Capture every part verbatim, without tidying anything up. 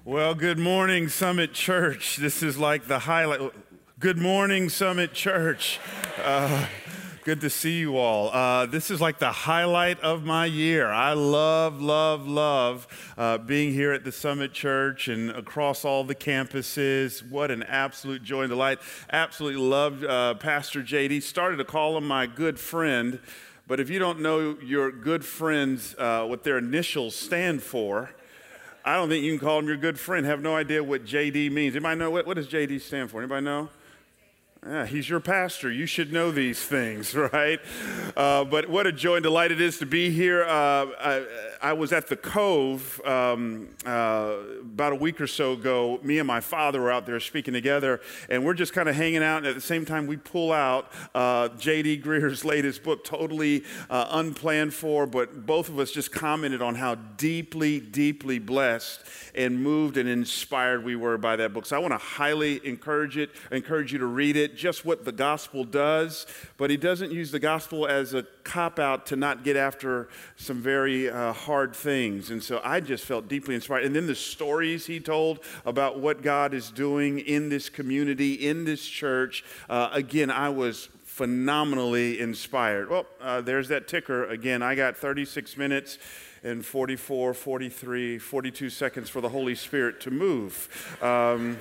Well, good morning, Summit Church. This is like the highlight. Good morning, Summit Church. Uh, good to see you all. Uh, this is like the highlight of my year. I love, love, love uh, being here at the Summit Church and across all the campuses. What an absolute joy and delight. Absolutely loved uh, Pastor J D. Started to call him my good friend, but if you don't know your good friends, uh, what their initials stand for, I don't think you can call him your good friend. Have no idea what J D means. Anybody know what, what does J D stand for? Anybody know? Yeah, he's your pastor. You should know these things, right? Uh, but what a joy and delight it is to be here. Uh, I, I was at the Cove um, uh, about a week or so ago. Me and my father were out there speaking together, and we're just kind of hanging out. And at the same time, we pull out uh, J D Greer's latest book, totally uh, unplanned for, but both of us just commented on how deeply, deeply blessed and moved and inspired we were by that book. So I want to highly encourage it, encourage you to read it. Just what the gospel does, but he doesn't use the gospel as a cop-out to not get after some very uh, hard things. And so I just felt deeply inspired. And then the stories he told about what God is doing in this community, in this church, uh, again, I was phenomenally inspired. Well, uh, there's that ticker again. I got thirty-six minutes and forty-four, forty-three, forty-two seconds for the Holy Spirit to move. Um,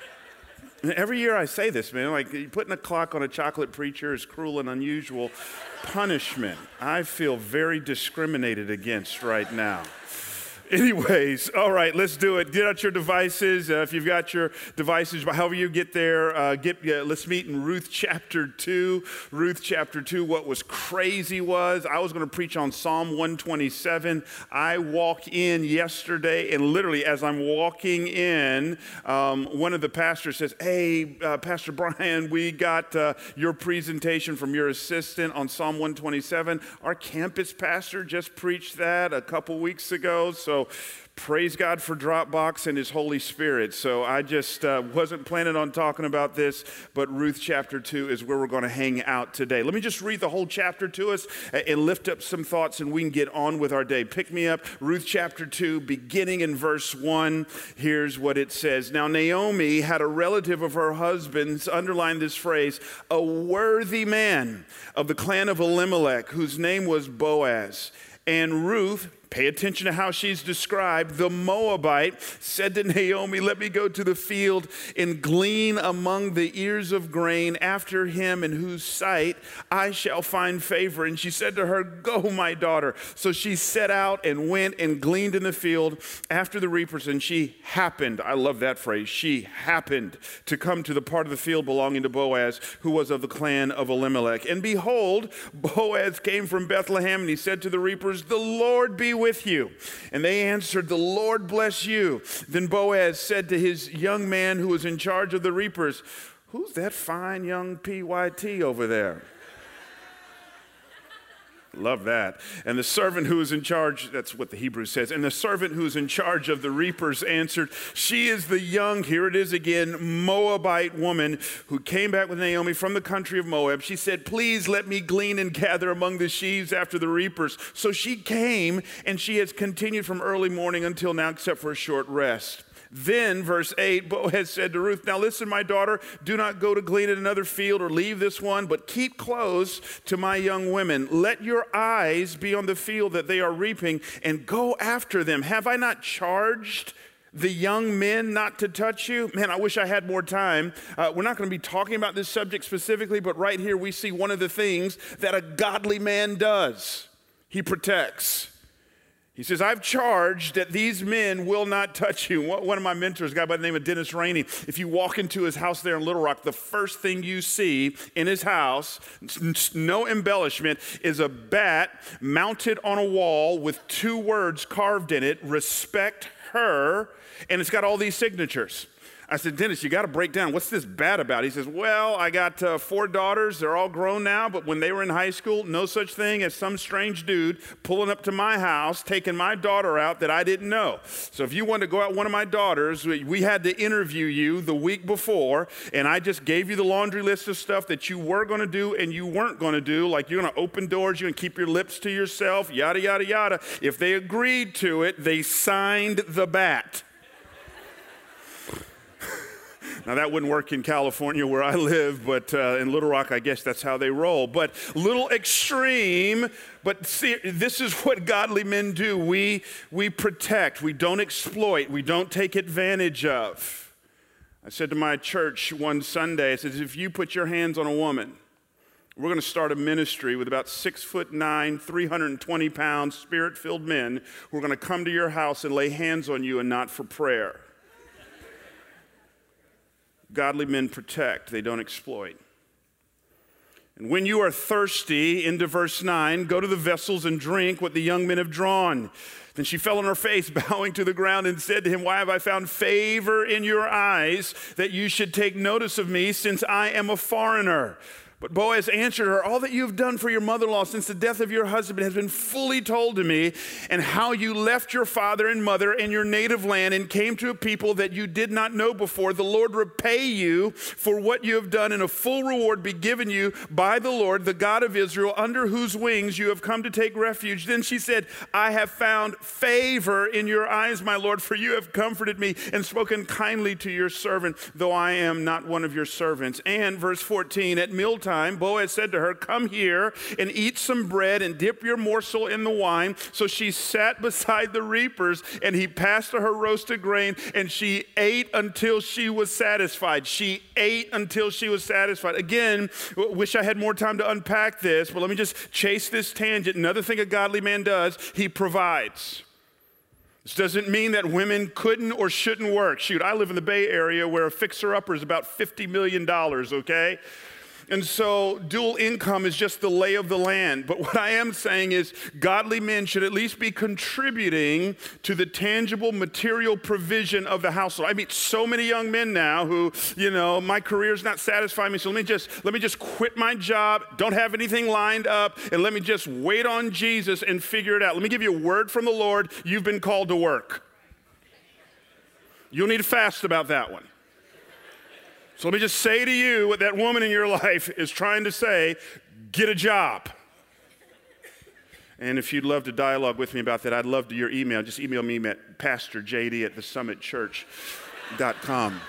Every year I say this, man, like putting a clock on a chocolate preacher is cruel and unusual punishment. I feel very discriminated against right now. Anyways, all right, let's do it. Get out your devices. Uh, if you've got your devices, however you get there, uh, get. Uh, let's meet in Ruth chapter two. Ruth chapter two. What was crazy was I was going to preach on Psalm one twenty-seven. I walk in yesterday, and literally as I'm walking in, um, one of the pastors says, "Hey, uh, Pastor Brian, we got uh, your presentation from your assistant on Psalm one twenty-seven. Our campus pastor just preached that a couple weeks ago, so." So praise God for Dropbox and His Holy Spirit. So I just uh, wasn't planning on talking about this, but Ruth chapter two is where we're going to hang out today. Let me just read the whole chapter to us and lift up some thoughts, and we can get on with our day. Pick me up, Ruth chapter two, beginning in verse one. Here's what it says. Now Naomi had a relative of her husband's, underline this phrase, a worthy man of the clan of Elimelech, whose name was Boaz. And Ruth, pay attention to how she's described, the Moabite, said to Naomi, "Let me go to the field and glean among the ears of grain after him in whose sight I shall find favor." And she said to her, "Go, my daughter." So she set out and went and gleaned in the field after the reapers. And she happened, I love that phrase, she happened to come to the part of the field belonging to Boaz, who was of the clan of Elimelech. And behold, Boaz came from Bethlehem, and he said to the reapers, "The Lord be with you." And they answered, "The Lord bless you." Then Boaz said to his young man who was in charge of the reapers, "Who's that fine young P Y T over there?" Love that. And the servant who was in charge, that's what the Hebrew says, and the servant who was in charge of the reapers answered, "She is the young," here it is again, "Moabite woman who came back with Naomi from the country of Moab. She said, 'Please let me glean and gather among the sheaves after the reapers.' So she came, and she has continued from early morning until now, except for a short rest." Then, verse eight, Boaz said to Ruth, "Now listen, my daughter, do not go to glean in another field or leave this one, but keep close to my young women. Let your eyes be on the field that they are reaping, and go after them. Have I not charged the young men not to touch you?" Man, I wish I had more time. Uh, we're not going to be talking about this subject specifically, but right here we see one of the things that a godly man does. He protects. He says, "I've charged that these men will not touch you." One of my mentors, a guy by the name of Dennis Rainey, if you walk into his house there in Little Rock, the first thing you see in his house, no embellishment, is a bat mounted on a wall with two words carved in it, "Respect her," and it's got all these signatures. I said, "Dennis, you got to break down. What's this bad about?" He says, "Well, I got uh, four daughters. They're all grown now, but when they were in high school, no such thing as some strange dude pulling up to my house, taking my daughter out that I didn't know. So if you wanted to go out with one of my daughters, we, we had to interview you the week before, and I just gave you the laundry list of stuff that you were going to do and you weren't going to do, like you're going to open doors, you're going to keep your lips to yourself, yada, yada, yada. If they agreed to it, they signed the bat." Now, that wouldn't work in California where I live, but uh, in Little Rock, I guess that's how they roll. But little extreme, but see, this is what godly men do. We, we protect, we don't exploit, we don't take advantage of. I said to my church one Sunday, I said, if you put your hands on a woman, we're going to start a ministry with about six foot nine, three hundred twenty pounds, spirit-filled men who are going to come to your house and lay hands on you and not for prayer. Godly men protect, they don't exploit. And when you are thirsty, into verse nine, go to the vessels and drink what the young men have drawn. Then she fell on her face, bowing to the ground, and said to him, why have I found favor in your eyes that you should take notice of me, since I am a foreigner? But Boaz answered her, all that you have done for your mother-in-law since the death of your husband has been fully told to me, and how you left your father and mother and your native land and came to a people that you did not know before. The Lord repay you for what you have done, and a full reward be given you by the Lord, the God of Israel, under whose wings you have come to take refuge. Then she said, I have found favor in your eyes, my Lord, for you have comforted me and spoken kindly to your servant, though I am not one of your servants. And verse fourteen, at mealtime, Boaz said to her, come here and eat some bread and dip your morsel in the wine. So she sat beside the reapers, and he passed to her roasted grain, and she ate until she was satisfied. She ate until she was satisfied. Again, wish I had more time to unpack this, but let me just chase this tangent. Another thing a godly man does, he provides. This doesn't mean that women couldn't or shouldn't work. Shoot, I live in the Bay Area where a fixer-upper is about fifty million dollars, okay? And so dual income is just the lay of the land. But what I am saying is godly men should at least be contributing to the tangible material provision of the household. I meet so many young men now who, you know, my career's not satisfying me, so let me just let me just quit my job, don't have anything lined up, and let me just wait on Jesus and figure it out. Let me give you a word from the Lord. You've been called to work. You'll need to fast about that one. So let me just say to you what that woman in your life is trying to say, get a job. And if you'd love to dialogue with me about that, I'd love to your email. Just email me at pastor j d at the summit church dot com.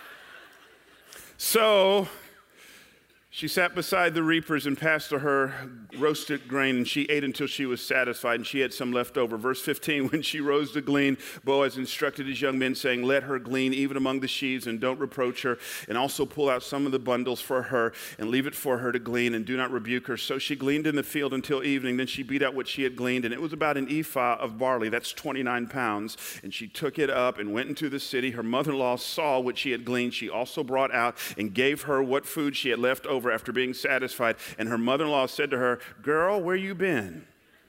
So she sat beside the reapers and passed to her roasted grain, and she ate until she was satisfied, and she had some left over. Verse fifteen, when she rose to glean, Boaz instructed his young men, saying, let her glean even among the sheaves, and don't reproach her, and also pull out some of the bundles for her, and leave it for her to glean, and do not rebuke her. So she gleaned in the field until evening. Then she beat out what she had gleaned, and it was about an ephah of barley. That's twenty-nine pounds. And she took it up and went into the city. Her mother-in-law saw what she had gleaned. She also brought out and gave her what food she had left over after being satisfied. And her mother-in-law said to her, girl, where you been?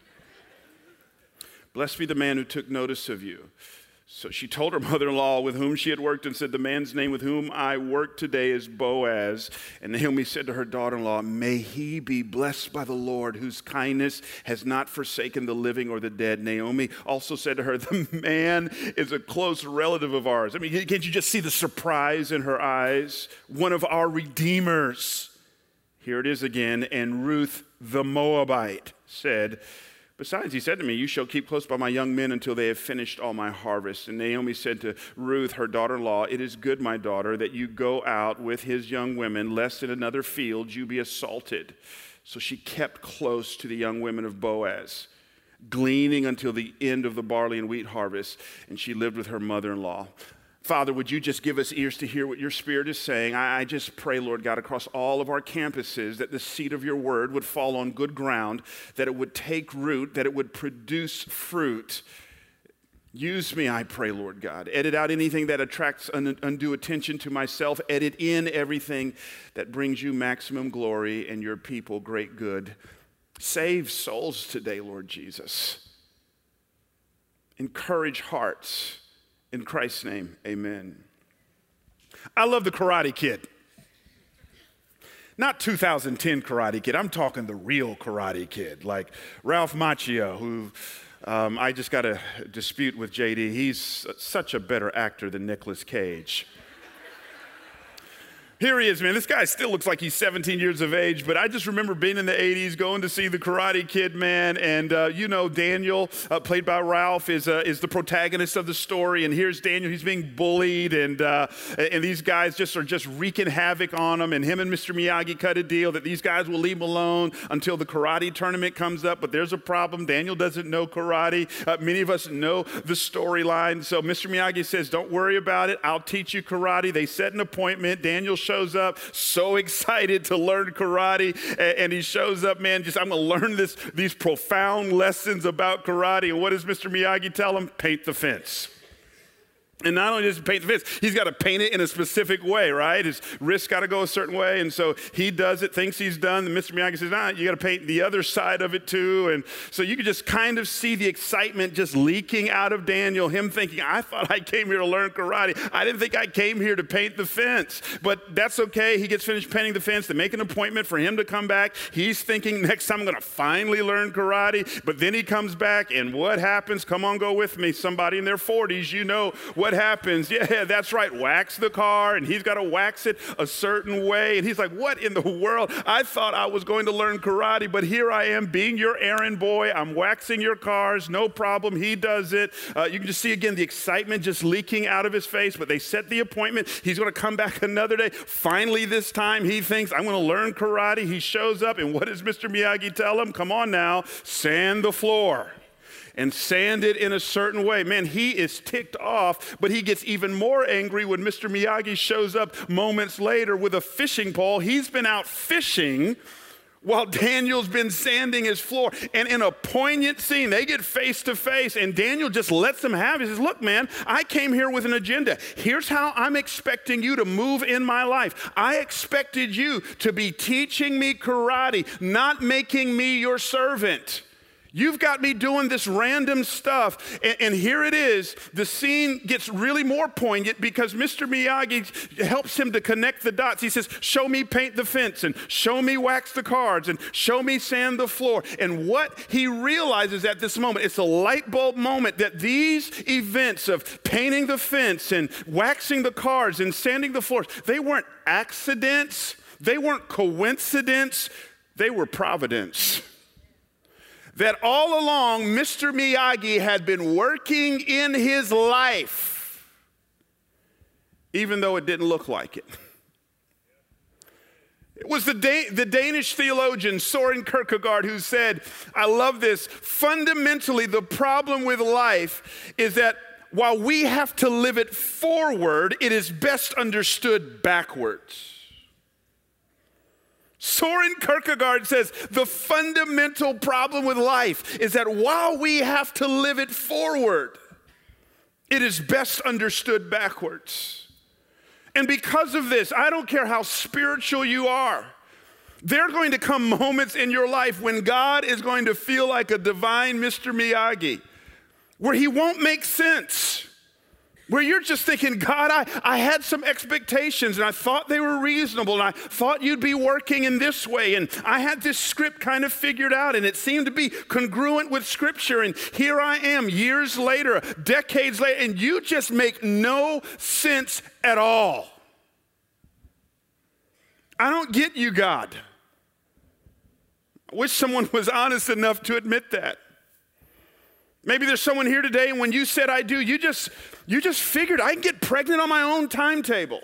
Blessed be the man who took notice of you. So she told her mother-in-law with whom she had worked and said, the man's name with whom I work today is Boaz. And Naomi said to her daughter-in-law, may he be blessed by the Lord, whose kindness has not forsaken the living or the dead. Naomi also said to her, the man is a close relative of ours. I mean, can't you just see the surprise in her eyes? One of our redeemers. Here it is again. And Ruth the Moabite said, besides, he said to me, you shall keep close by my young men until they have finished all my harvest. And Naomi said to Ruth, her daughter-in-law, it is good, my daughter, that you go out with his young women, lest in another field you be assaulted. So she kept close to the young women of Boaz, gleaning until the end of the barley and wheat harvest, and she lived with her mother-in-law. Father, would you just give us ears to hear what your Spirit is saying? I, I just pray, Lord God, across all of our campuses that the seed of your word would fall on good ground, that it would take root, that it would produce fruit. Use me, I pray, Lord God. Edit out anything that attracts un- undue attention to myself. Edit in everything that brings you maximum glory and your people great good. Save souls today, Lord Jesus. Encourage hearts. In Christ's name, amen. I love the Karate Kid. Not two thousand ten Karate Kid. I'm talking the real Karate Kid, like Ralph Macchio, who um, I just got a dispute with J D. He's such a better actor than Nicolas Cage. Here he is, man. This guy still looks like he's seventeen years of age, but I just remember being in the eighties, going to see The Karate Kid, man. And uh, you know, Daniel, uh, played by Ralph, is uh, is the protagonist of the story. And here's Daniel. He's being bullied, and uh, and these guys just are just wreaking havoc on him. And him and Mister Miyagi cut a deal that these guys will leave him alone until the karate tournament comes up. But there's a problem. Daniel doesn't know karate. Uh, many of us know the storyline. So Mister Miyagi says, "Don't worry about it. I'll teach you karate." They set an appointment. Daniel shows shows up so excited to learn karate, and, and he shows up, man, just I'm going to learn this, these profound lessons about karate. And what does Mister Miyagi tell him? Paint the fence. And not only does he paint the fence, he's got to paint it in a specific way, right? His wrist's got to go a certain way. And so he does it, thinks he's done. And Mister Miyagi says, nah, you got to paint the other side of it too. And so you can just kind of see the excitement just leaking out of Daniel, him thinking, I thought I came here to learn karate. I didn't think I came here to paint the fence. But that's okay. He gets finished painting the fence. They make an appointment for him to come back. He's thinking, next time I'm going to finally learn karate. But then he comes back, and what happens? Come on, go with me. Somebody in their forties, you know what happens. Yeah, that's right. Wax the car, and he's got to wax it a certain way. And he's like, what in the world? I thought I was going to learn karate, but here I am being your errand boy. I'm waxing your cars. No problem. He does it. Uh, you can just see again the excitement just leaking out of his face, but they set the appointment. He's going to come back another day. Finally, this time he thinks, I'm going to learn karate. He shows up, and what does Mister Miyagi tell him? Come on now, sand the floor. And sand it in a certain way. Man, he is ticked off, but he gets even more angry when Mister Miyagi shows up moments later with a fishing pole. He's been out fishing while Daniel's been sanding his floor. And in a poignant scene, they get face to face, and Daniel just lets them have it. He says, look, man, I came here with an agenda. Here's how I'm expecting you to move in my life. I expected you to be teaching me karate, not making me your servant. You've got me doing this random stuff, and, and here it is. The scene gets really more poignant because Mister Miyagi helps him to connect the dots. He says, show me paint the fence, and show me wax the cards, and show me sand the floor. And what he realizes at this moment, it's a light bulb moment, that these events of painting the fence and waxing the cards and sanding the floors, they weren't accidents, they weren't coincidence, they were providence. That all along, Mister Miyagi had been working in his life, even though it didn't look like it. It was the, da- the Danish theologian Soren Kierkegaard who said, I love this, fundamentally the problem with life is that while we have to live it forward, it is best understood backwards. Soren Kierkegaard says the fundamental problem with life is that while we have to live it forward, it is best understood backwards. And because of this, I don't care how spiritual you are, there are going to come moments in your life when God is going to feel like a divine Mister Miyagi, where he won't make sense. Where you're just thinking, God, I, I had some expectations and I thought they were reasonable and I thought you'd be working in this way and I had this script kind of figured out and it seemed to be congruent with Scripture, and here I am years later, decades later, and you just make no sense at all. I don't get you, God. I wish someone was honest enough to admit that. Maybe there's someone here today, and when you said I do, you just you just figured I can get pregnant on my own timetable.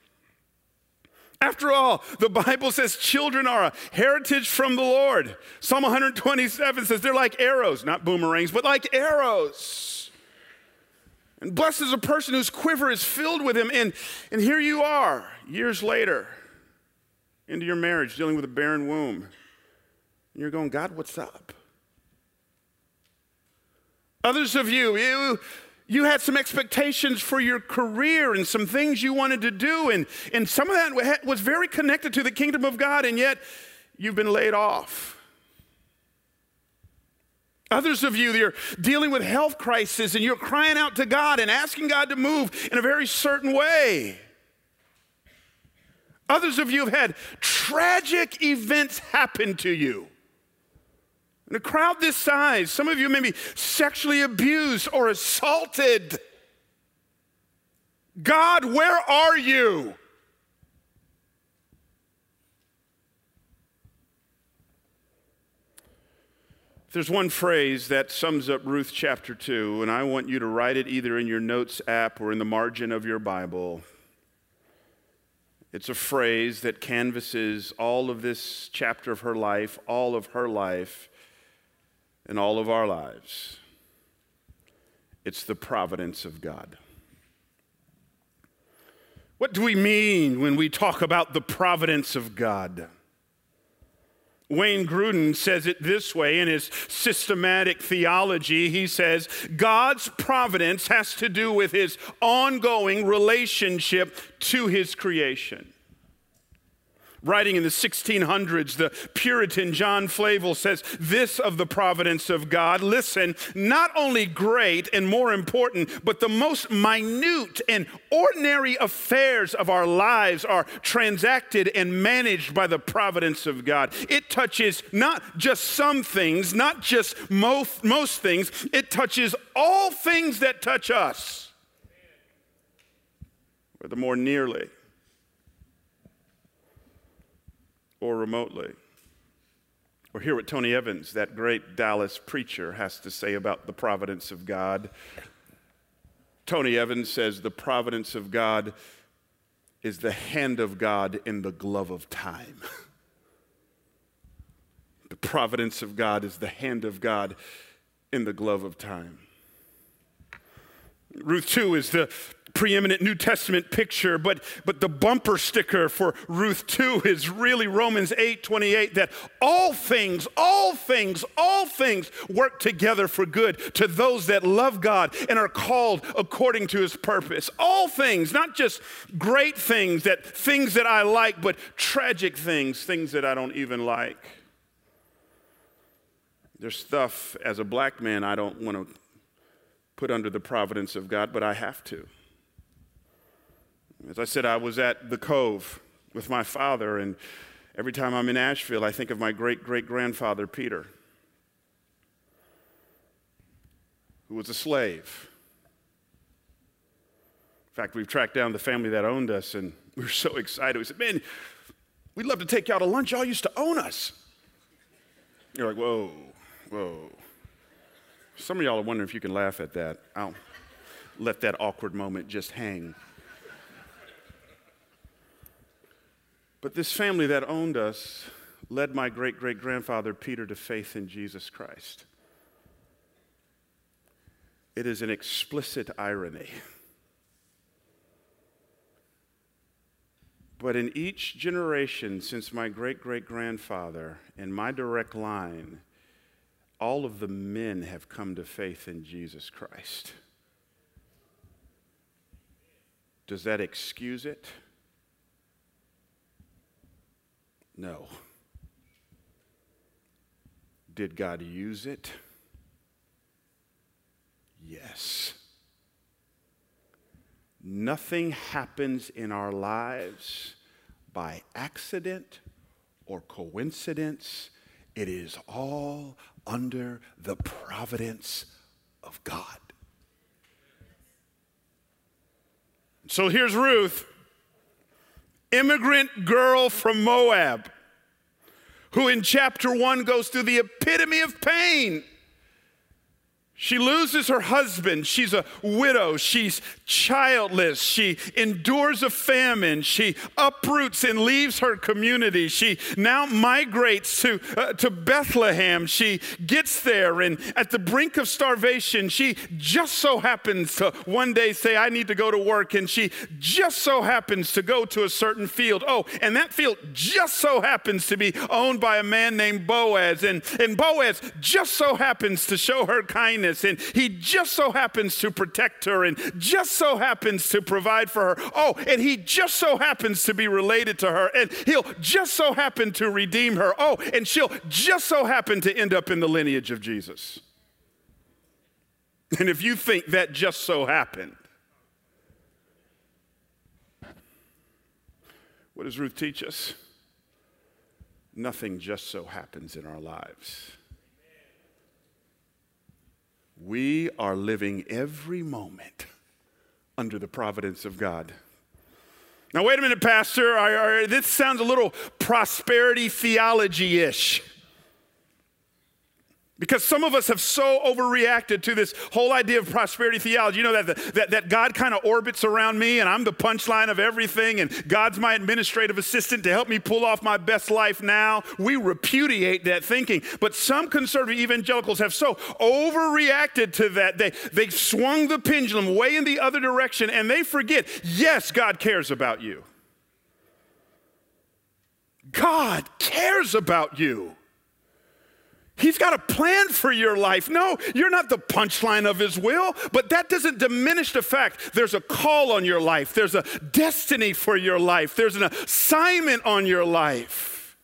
After all, the Bible says children are a heritage from the Lord. Psalm one twenty-seven says they're like arrows, not boomerangs, but like arrows. And blessed is a person whose quiver is filled with him. And, and here you are, years later, into your marriage, dealing with a barren womb. And you're going, God, what's up? Others of you, you, you had some expectations for your career and some things you wanted to do, and, and some of that was very connected to the kingdom of God, and yet you've been laid off. Others of you, you're dealing with health crisis, and you're crying out to God and asking God to move in a very certain way. Others of you have had tragic events happen to you. In a crowd this size, some of you may be sexually abused or assaulted. God, where are you? There's one phrase that sums up Ruth chapter two, and I want you to write it either in your notes app or in the margin of your Bible. It's a phrase that canvasses all of this chapter of her life, all of her life, and all of our lives. It's the providence of God. What do we mean when we talk about the providence of God? Wayne Grudem says it this way in his systematic theology. He says, God's providence has to do with his ongoing relationship to his creation. Writing in the sixteen hundreds, the Puritan John Flavel says this of the providence of God: listen, not only great and more important, but the most minute and ordinary affairs of our lives are transacted and managed by the providence of God. It touches not just some things, not just most, most things, it touches all things that touch us, whether more nearly or remotely. Or hear what Tony Evans, that great Dallas preacher, has to say about the providence of God. Tony Evans says the providence of God is the hand of God in the glove of time. The providence of God is the hand of God in the glove of time. Ruth two is the preeminent New Testament picture, but, but the bumper sticker for Ruth two is really Romans eight twenty-eight, that all things, all things, all things work together for good to those that love God and are called according to his purpose. All things, not just great things, that things that I like, but tragic things, things that I don't even like. There's stuff as a black man I don't want to put under the providence of God, but I have to. As I said, I was at the Cove with my father, and every time I'm in Asheville, I think of my great-great-grandfather, Peter, who was a slave. In fact, we've tracked down the family that owned us, and we were so excited. We said, man, we'd love to take you out to lunch. Y'all used to own us. You're like, whoa, whoa. Some of y'all are wondering if you can laugh at that. I'll let that awkward moment just hang. But this family that owned us led my great-great-grandfather Peter to faith in Jesus Christ. It is an explicit irony. But in each generation since my great-great-grandfather, in my direct line, all of the men have come to faith in Jesus Christ. Does that excuse it? No. Did God use it? Yes. Nothing happens in our lives by accident or coincidence. It is all under the providence of God. So here's Ruth, immigrant girl from Moab, who in chapter one goes through the epitome of pain. She loses her husband. She's a widow. She's childless. She endures a famine. She uproots and leaves her community. She now migrates to, uh, to Bethlehem. She gets there, and at the brink of starvation, she just so happens to one day say, I need to go to work, and she just so happens to go to a certain field. Oh, and that field just so happens to be owned by a man named Boaz, and, and Boaz just so happens to show her kindness. And he just so happens to protect her and just so happens to provide for her. Oh, and he just so happens to be related to her, and he'll just so happen to redeem her. Oh, and she'll just so happen to end up in the lineage of Jesus. And if you think that just so happened, what does Ruth teach us? Nothing just so happens in our lives. We are living every moment under the providence of God. Now, wait a minute, Pastor. I, I, this sounds a little prosperity theology-ish. Because some of us have so overreacted to this whole idea of prosperity theology. You know, that, the, that, that God kind of orbits around me and I'm the punchline of everything and God's my administrative assistant to help me pull off my best life now. We repudiate that thinking. But some conservative evangelicals have so overreacted to that. They, they swung the pendulum way in the other direction and they forget, yes, God cares about you. God cares about you. He's got a plan for your life. No, you're not the punchline of his will, but that doesn't diminish the fact there's a call on your life. There's a destiny for your life. There's an assignment on your life.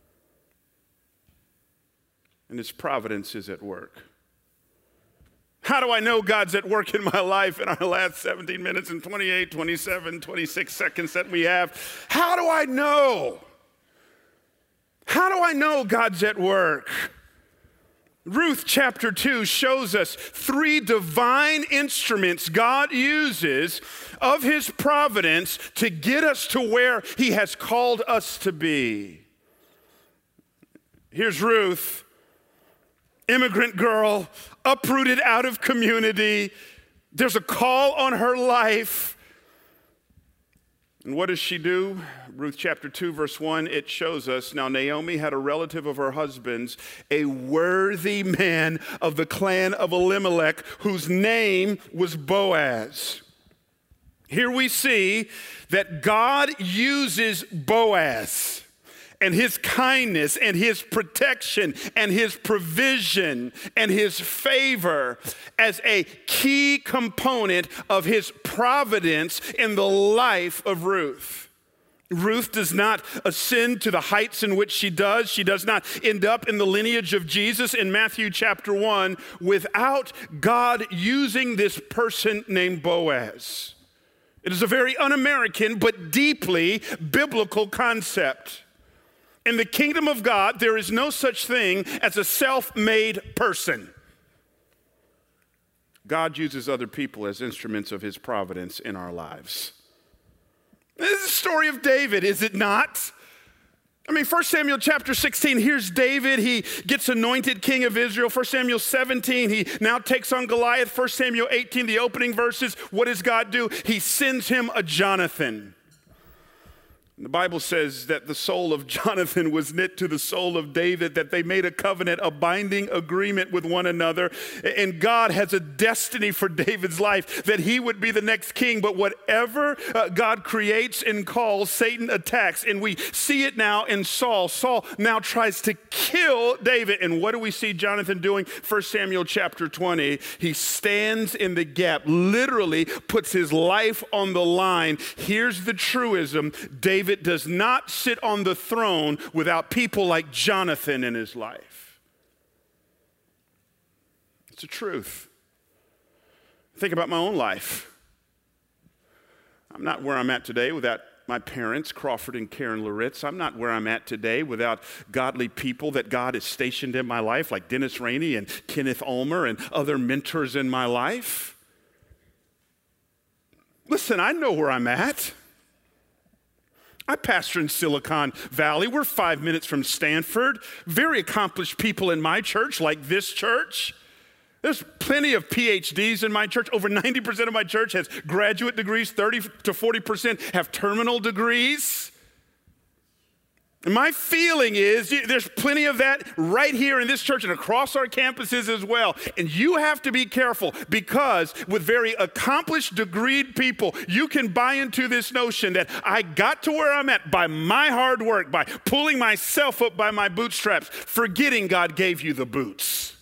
And his providence is at work. How do I know God's at work in my life in our last seventeen minutes and twenty-eight, twenty-seven, twenty-six seconds that we have? How do I know? How do I know God's at work? Ruth chapter two shows us three divine instruments God uses of his providence to get us to where he has called us to be. Here's Ruth, immigrant girl, uprooted out of community. There's a call on her life. And what does she do? Ruth chapter two, verse one, it shows us, now Naomi had a relative of her husband's, a worthy man of the clan of Elimelech, whose name was Boaz. Here we see that God uses Boaz and his kindness and his protection and his provision and his favor as a key component of his providence in the life of Ruth. Ruth does not ascend to the heights in which she does. She does not end up in the lineage of Jesus in Matthew chapter one without God using this person named Boaz. It is a very un-American but deeply biblical concept. In the kingdom of God, there is no such thing as a self-made person. God uses other people as instruments of his providence in our lives. This is the story of David, is it not? I mean, First Samuel chapter sixteen, here's David. He gets anointed king of Israel. First Samuel seventeen, he now takes on Goliath. First Samuel eighteen, the opening verses, what does God do? He sends him a Jonathan. The Bible says that the soul of Jonathan was knit to the soul of David, that they made a covenant, a binding agreement with one another. And God has a destiny for David's life that he would be the next king. But whatever uh, God creates and calls, Satan attacks. And we see it now in Saul. Saul now tries to kill David. And what do we see Jonathan doing? First Samuel chapter twenty. He stands in the gap, literally puts his life on the line. Here's the truism. David does not sit on the throne without people like Jonathan in his life. It's a truth. Think about my own life. I'm not where I'm at today without my parents, Crawford and Karen Loritz. I'm not where I'm at today without godly people that God has stationed in my life, like Dennis Rainey and Kenneth Ulmer and other mentors in my life. Listen, I know where I'm at. I pastor in Silicon Valley. We're five minutes from Stanford. Very accomplished people in my church, like this church. There's plenty of P H Ds in my church. Over ninety percent of my church has graduate degrees. thirty to forty percent have terminal degrees. And my feeling is there's plenty of that right here in this church and across our campuses as well. And you have to be careful because with very accomplished, degreed people, you can buy into this notion that I got to where I'm at by my hard work, by pulling myself up by my bootstraps, forgetting God gave you the boots.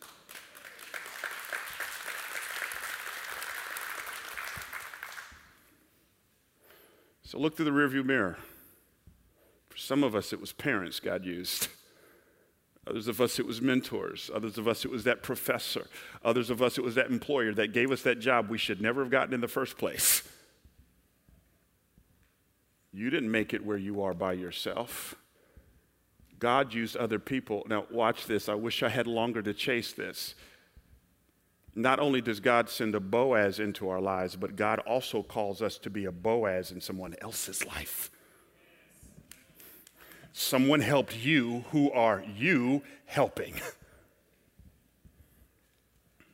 So look through the rearview mirror. For some of us, it was parents God used. Others of us, it was mentors. Others of us, it was that professor. Others of us, it was that employer that gave us that job we should never have gotten in the first place. You didn't make it where you are by yourself. God used other people. Now, watch this. I wish I had longer to chase this. Not only does God send a Boaz into our lives, but God also calls us to be a Boaz in someone else's life. Someone helped you who are you helping.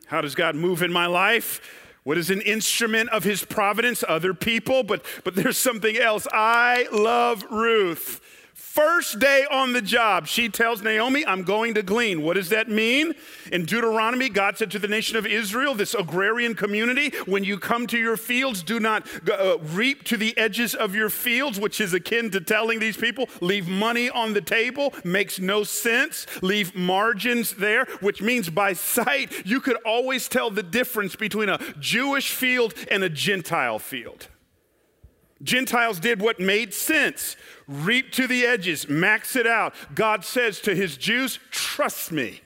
How does God move in my life? What is an instrument of his providence? Other people, but, but there's something else. I love Ruth. First day on the job, she tells Naomi, I'm going to glean. What does that mean? In Deuteronomy, God said to the nation of Israel, this agrarian community, when you come to your fields, do not uh, reap to the edges of your fields, which is akin to telling these people, leave money on the table, makes no sense. Leave margins there, which means by sight, you could always tell the difference between a Jewish field and a Gentile field. Gentiles did what made sense. Reap to the edges, max it out. God says to his Jews, trust me.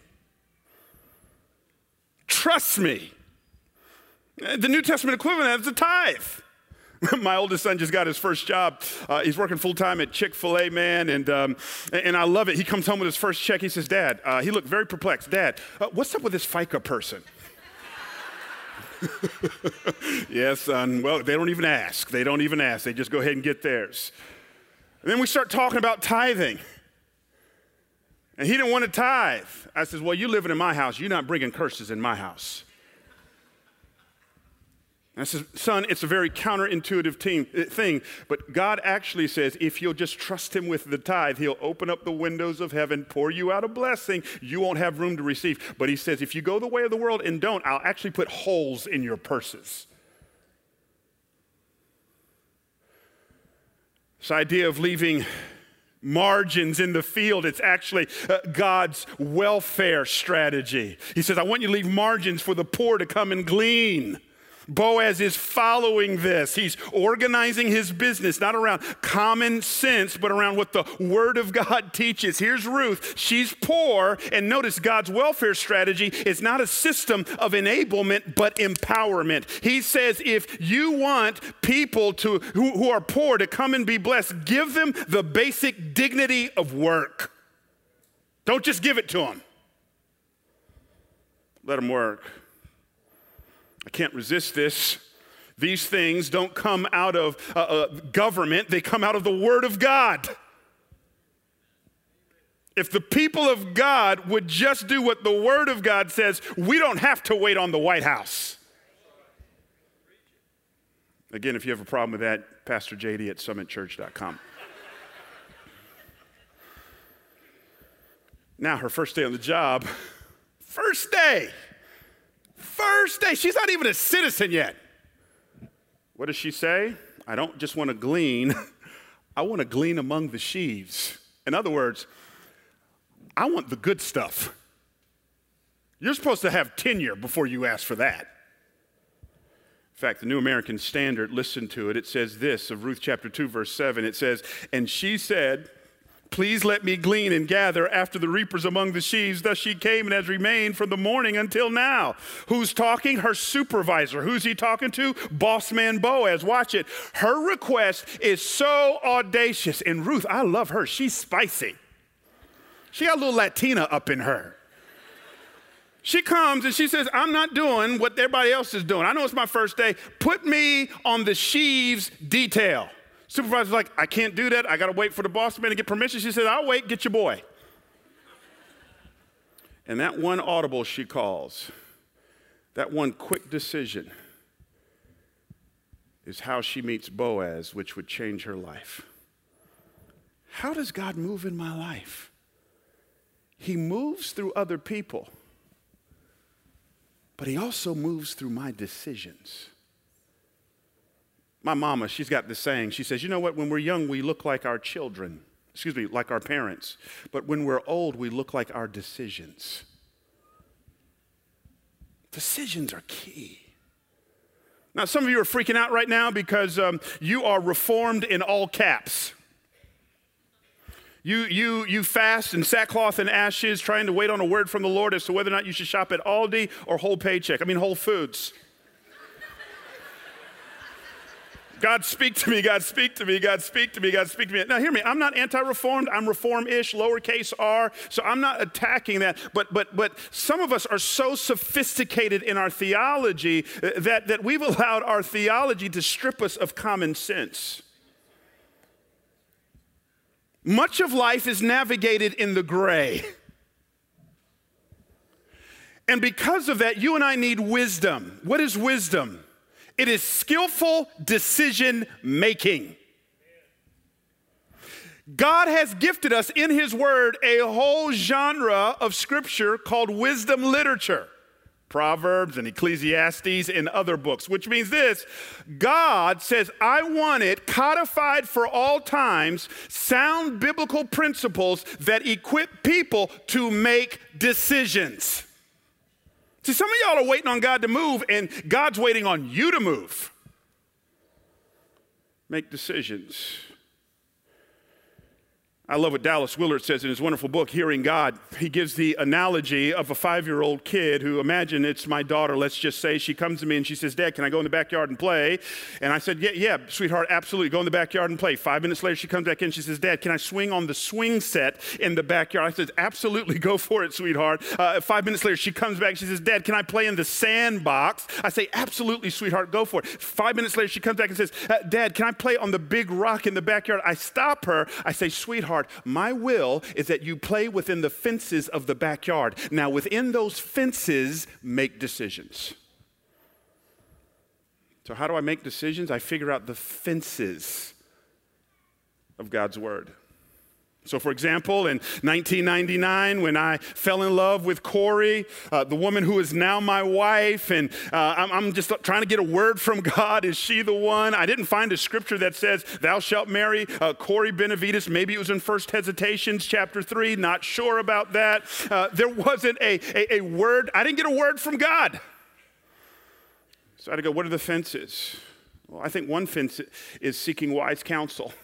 Trust me. The New Testament equivalent is the tithe. My oldest son just got his first job. Uh, he's working full-time at Chick-fil-A, man, and um, and I love it. He comes home with his first check. He says, Dad, uh, he looked very perplexed. Dad, uh, what's up with this FICA person? Yes, son. Well, they don't even ask. They don't even ask. They just go ahead and get theirs. And then we start talking about tithing. And he didn't want to tithe. I says, well, you living in my house. You're not bringing curses in my house. And I says, son, it's a very counterintuitive team, thing, but God actually says if you'll just trust him with the tithe, he'll open up the windows of heaven, pour you out a blessing. You won't have room to receive. But he says if you go the way of the world and don't, I'll actually put holes in your purses. This idea of leaving margins in the field, it's actually uh, God's welfare strategy. He says, I want you to leave margins for the poor to come and glean. Boaz is following this. He's organizing his business, not around common sense, but around what the Word of God teaches. Here's Ruth. She's poor, and notice God's welfare strategy is not a system of enablement, but empowerment. He says if you want people to who, who are poor to come and be blessed, give them the basic dignity of work. Don't just give it to them. Let them work. I can't resist this. These things don't come out of uh, uh, government. They come out of the Word of God. If the people of God would just do what the Word of God says, we don't have to wait on the White House. Again, if you have a problem with that, Pastor J D at summit church dot com. Now, her first day on the job, first day. First day, she's not even a citizen yet. What does she say? I don't just want to glean, I want to glean among the sheaves. In other words, I want the good stuff. You're supposed to have tenure before you ask for that. In fact, the New American Standard, listen to it. It says this of Ruth chapter two, verse seven. It says, and she said, please let me glean and gather after the reapers among the sheaves. Thus she came and has remained from the morning until now. Who's talking? Her supervisor. Who's he talking to? Boss man Boaz. Watch it. Her request is so audacious. And Ruth, I love her. She's spicy. She got a little Latina up in her. She comes and she says, I'm not doing what everybody else is doing. I know it's my first day. Put me on the sheaves detail. Supervisor's like, I can't do that. I got to wait for the boss man to get permission. She said, I'll wait. Get your boy. And that one audible she calls, that one quick decision is how she meets Boaz, which would change her life. How does God move in my life? He moves through other people, but he also moves through my decisions. My mama, she's got this saying. She says, you know what? When we're young, we look like our children. Excuse me, like our parents. But when we're old, we look like our decisions. Decisions are key. Now, some of you are freaking out right now because um, you are reformed in all caps. You, you, you fast in sackcloth and ashes, trying to wait on a word from the Lord as to whether or not you should shop at Aldi or Whole Paycheck. I mean, Whole Foods. God, speak to me, God, speak to me, God, speak to me, God, speak to me. Now, hear me, I'm not anti-reformed. I'm reform-ish, lowercase r, so I'm not attacking that. But but but some of us are so sophisticated in our theology that, that we've allowed our theology to strip us of common sense. Much of life is navigated in the gray. And because of that, you and I need wisdom. What is wisdom? It is skillful decision making. God has gifted us in his word a whole genre of scripture called wisdom literature. Proverbs and Ecclesiastes and other books, which means this: God says, I want it codified for all times, sound biblical principles that equip people to make decisions. See, some of y'all are waiting on God to move, and God's waiting on you to move. Make decisions. I love what Dallas Willard says in his wonderful book, Hearing God. He gives the analogy of a five-year-old kid who, imagine it's my daughter, let's just say. She comes to me and she says, Dad, can I go in the backyard and play? And I said, yeah, yeah, sweetheart, absolutely. Go in the backyard and play. Five minutes later, she comes back in. She says, Dad, can I swing on the swing set in the backyard? I said, absolutely, go for it, sweetheart. Uh, five minutes later, she comes back. She says, Dad, can I play in the sandbox? I say, absolutely, sweetheart, go for it. Five minutes later, she comes back and says, uh, Dad, can I play on the big rock in the backyard? I stop her. I say, sweetheart, my will is that you play within the fences of the backyard. Now, within those fences, make decisions. So how do I make decisions? I figure out the fences of God's word. So, for example, in nineteen ninety-nine, when I fell in love with Corey, uh, the woman who is now my wife, and uh, I'm, I'm just trying to get a word from God. Is she the one? I didn't find a scripture that says, thou shalt marry uh, Corey Benavides. Maybe it was in First Hesitations chapter three. Not sure about that. Uh, there wasn't a, a, a word. I didn't get a word from God. So I had to go, what are the fences? Well, I think one fence is seeking wise counsel.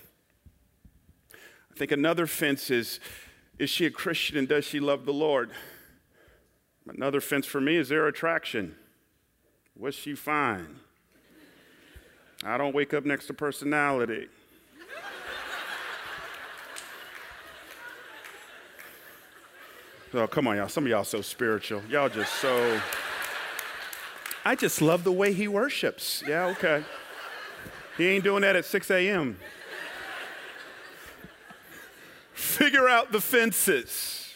I think another fence is, is she a Christian and does she love the Lord? Another fence for me is their attraction. Was she fine? I don't wake up next to personality. Oh, come on, y'all. Some of y'all so spiritual. Y'all just so... I just love the way he worships. Yeah, okay. He ain't doing that at six a.m. Figure out the fences.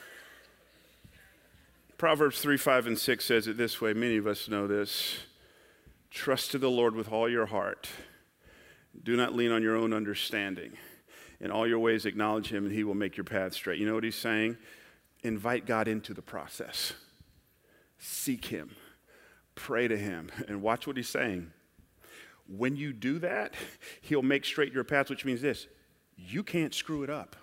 Proverbs three, five, and six says it this way. Many of us know this. Trust in the Lord with all your heart. Do not lean on your own understanding. In all your ways acknowledge him, and he will make your path straight. You know what he's saying? Invite God into the process. Seek him. Pray to him. And watch what he's saying. When you do that, he'll make straight your paths, which means this. You can't screw it up.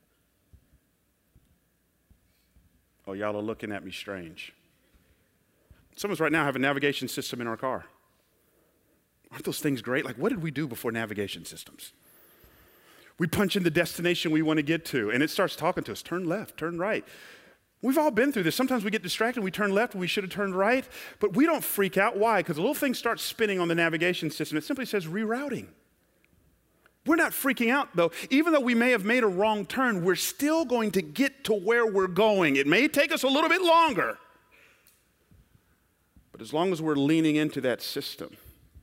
Oh, y'all are looking at me strange. Some of us right now have a navigation system in our car. Aren't those things great? Like, what did we do before navigation systems? We punch in the destination we want to get to, and it starts talking to us. Turn left, turn right. We've all been through this. Sometimes we get distracted. We turn left. We should have turned right. But we don't freak out. Why? Because a little thing starts spinning on the navigation system. It simply says rerouting. We're not freaking out, though. Even though we may have made a wrong turn, we're still going to get to where we're going. It may take us a little bit longer. But as long as we're leaning into that system,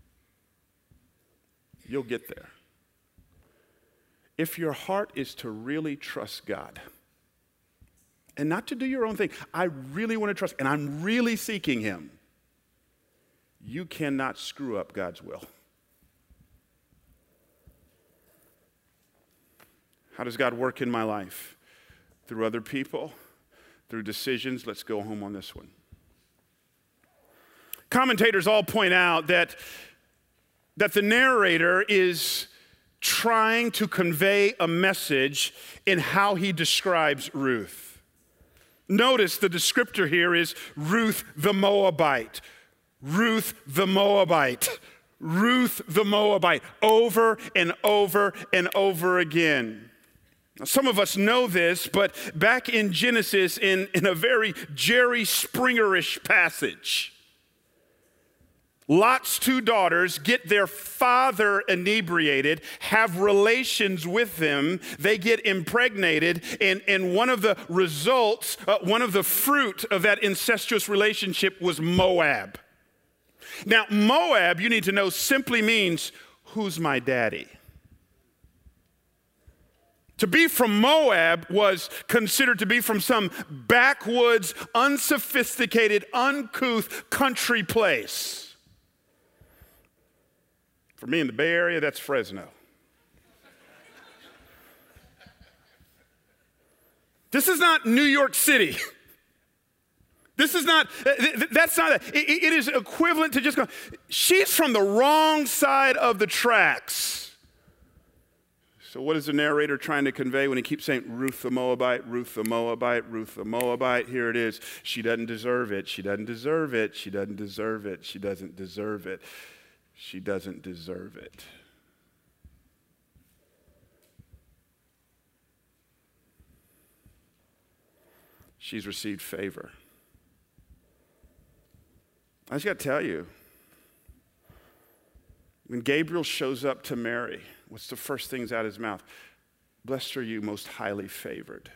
you'll get there. If your heart is to really trust God, and not to do your own thing, I really want to trust, and I'm really seeking him, you cannot screw up God's will. How does God work in my life? Through other people, through decisions. Let's go home on this one. Commentators all point out that, that the narrator is trying to convey a message in how he describes Ruth. Notice the descriptor here is Ruth the Moabite. Ruth the Moabite. Ruth the Moabite. Over and over and over again. Now, some of us know this, but back in Genesis, in, in a very Jerry Springer-ish passage, Lot's two daughters get their father inebriated, have relations with them, they get impregnated, and, and one of the results, uh, one of the fruit of that incestuous relationship was Moab. Now, Moab, you need to know, simply means, who's my daddy? To be from Moab was considered to be from some backwoods, unsophisticated, uncouth country place. For me in the Bay Area, that's Fresno. This is not New York City. This is not, that's not, it, it is equivalent to just going, she's from the wrong side of the tracks. So what is the narrator trying to convey when he keeps saying, Ruth the Moabite, Ruth the Moabite, Ruth the Moabite? Here it is. She doesn't deserve it. She doesn't deserve it. She doesn't deserve it. She doesn't deserve it. She doesn't deserve it. She's received favor. I just got to tell you, when Gabriel shows up to Mary, what's the first things out of his mouth? Blessed are you, most highly favored.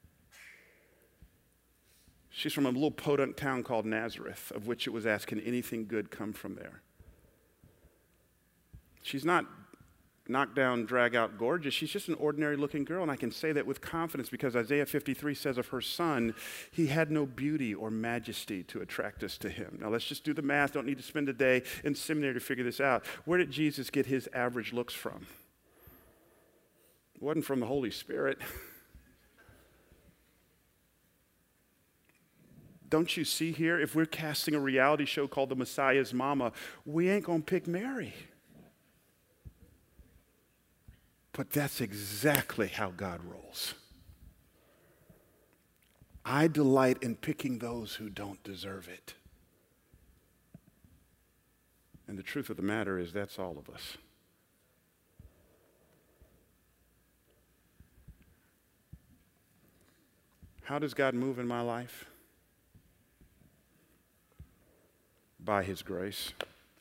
She's from a little podunk town called Nazareth, of which it was asked, can anything good come from there? She's not knock down, drag out gorgeous. She's just an ordinary looking girl, and I can say that with confidence because Isaiah fifty-three says of her son, he had no beauty or majesty to attract us to him. Now let's just do the math. Don't need to spend a day in seminary to figure this out. Where did Jesus get his average looks from? It wasn't from the Holy Spirit. Don't you see here, if we're casting a reality show called The Messiah's Mama, we ain't gonna pick Mary. But that's exactly how God rolls. I delight in picking those who don't deserve it. And the truth of the matter is, that's all of us. How does God move in my life? By His grace.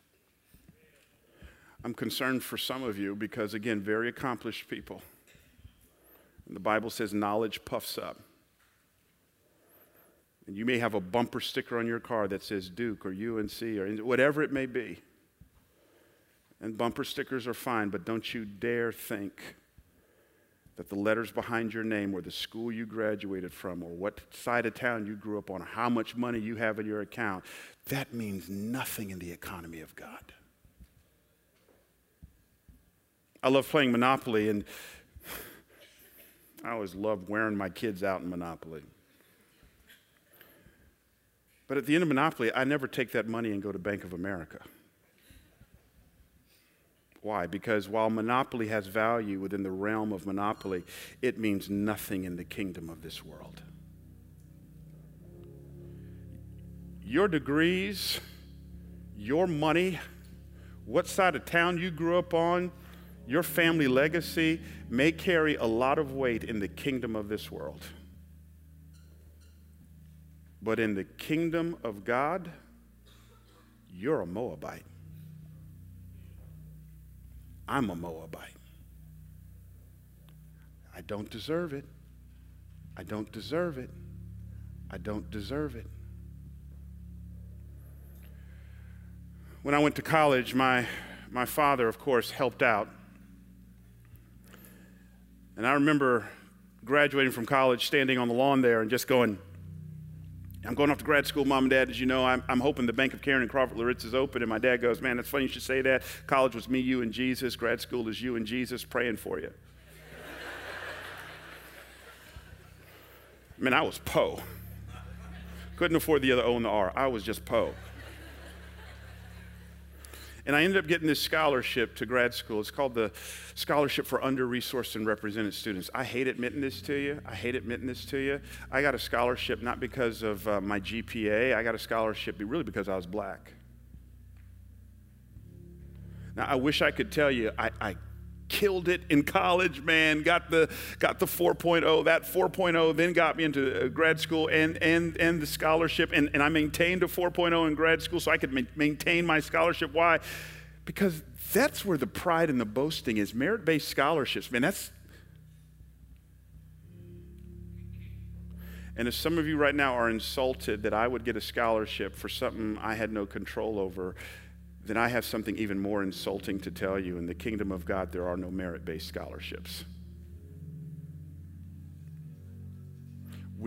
I'm concerned for some of you because, again, very accomplished people. And the Bible says knowledge puffs up. And you may have a bumper sticker on your car that says Duke or U N C or whatever it may be. And bumper stickers are fine, but don't you dare think that the letters behind your name or the school you graduated from or what side of town you grew up on or how much money you have in your account, that means nothing in the economy of God. I love playing Monopoly, and I always love wearing my kids out in Monopoly. But at the end of Monopoly, I never take that money and go to Bank of America. Why? Because while Monopoly has value within the realm of Monopoly, it means nothing in the kingdom of this world. Your degrees, your money, what side of town you grew up on, your family legacy may carry a lot of weight in the kingdom of this world. But in the kingdom of God, you're a Moabite. I'm a Moabite. I don't deserve it. I don't deserve it. I don't deserve it. When I went to college, my, my father, of course, helped out. And I remember graduating from college, standing on the lawn there and just going, I'm going off to grad school, Mom and Dad. As you know, I'm, I'm hoping the Bank of Karen and Crawford Loritz is open. And my dad goes, man, that's funny you should say that. College was me, you, and Jesus. Grad school is you and Jesus, praying for you. I mean, I was po. Couldn't afford the other O and the R. I was just po. And I ended up getting this scholarship to grad school. It's called the Scholarship for Under-Resourced and Represented Students. I hate admitting this to you. I hate admitting this to you. I got a scholarship not because of uh, my G P A. I got a scholarship really because I was black. Now, I wish I could tell you I, I killed it in college, man. Got the got the four point oh. That four point oh then got me into grad school and and and the scholarship. And, and I maintained a four point oh in grad school so I could ma- maintain my scholarship. Why? Because that's where the pride and the boasting is. Merit-based scholarships, man, that's... And if some of you right now are insulted that I would get a scholarship for something I had no control over, then I have something even more insulting to tell you. In the kingdom of God, there are no merit-based scholarships.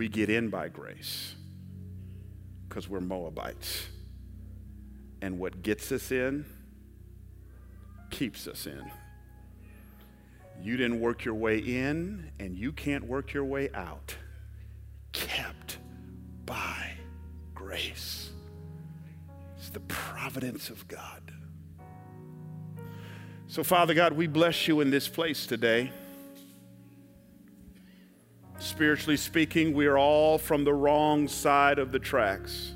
We get in by grace because we're Moabites. And what gets us in keeps us in. You didn't work your way in, and you can't work your way out. Kept by grace. It's the providence of God. So, Father God, we bless you in this place today. Spiritually speaking, we are all from the wrong side of the tracks.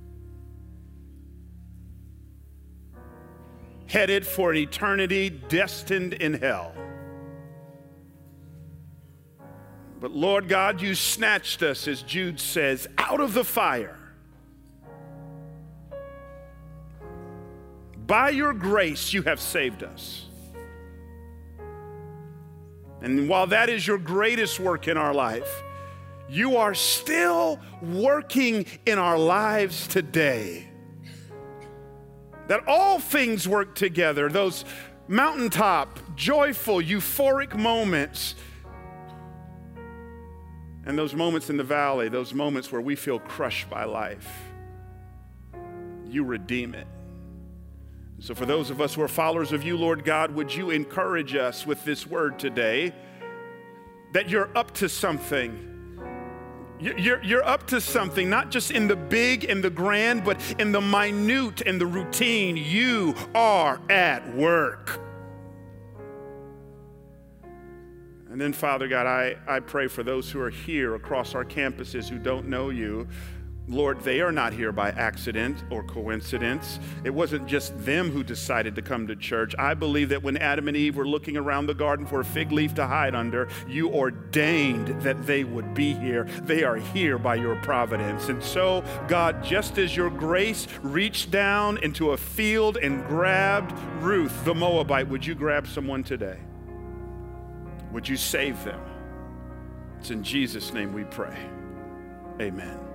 Headed for an eternity destined in hell. But Lord God, you snatched us, as Jude says, out of the fire. By your grace, you have saved us. And while that is your greatest work in our life, you are still working in our lives today. That all things work together, those mountaintop, joyful, euphoric moments, and those moments in the valley, those moments where we feel crushed by life, you redeem it. So for those of us who are followers of you, Lord God, would you encourage us with this word today that you're up to something. You're, you're up to something, not just in the big and the grand, but in the minute and the routine. You are at work. And then, Father God, I, I pray for those who are here across our campuses who don't know you. Lord, they are not here by accident or coincidence. It wasn't just them who decided to come to church. I believe that when Adam and Eve were looking around the garden for a fig leaf to hide under, you ordained that they would be here. They are here by your providence. And so, God, just as your grace reached down into a field and grabbed Ruth, the Moabite, would you grab someone today? Would you save them? It's in Jesus' name we pray. Amen.